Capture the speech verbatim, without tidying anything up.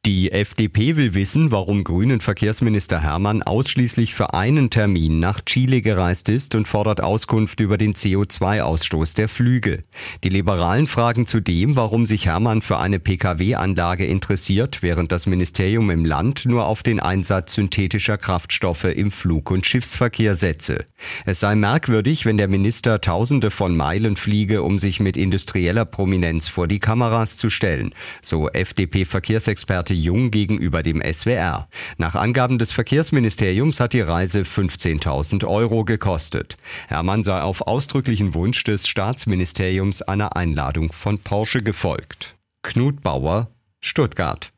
Die F D P will wissen, warum Grünen Verkehrsminister Hermann ausschließlich für einen Termin nach Chile gereist ist und fordert Auskunft über den C O zwei Ausstoß der Flüge. Die Liberalen fragen zudem, warum sich Hermann für eine P K W-Anlage interessiert, während das Ministerium im Land nur auf den Einsatz synthetischer Kraftstoffe im Flug- und Schiffsverkehr setze. Es sei merkwürdig, wenn der Minister Tausende von Meilen fliege, um sich mit industrieller Prominenz vor die Kameras zu stellen, so F D P-Verkehrsexperte Jung gegenüber dem S W R. Nach Angaben des Verkehrsministeriums hat die Reise fünfzehntausend Euro gekostet. Hermann sei auf ausdrücklichen Wunsch des Staatsministeriums einer Einladung von Porsche gefolgt. Knut Bauer, Stuttgart.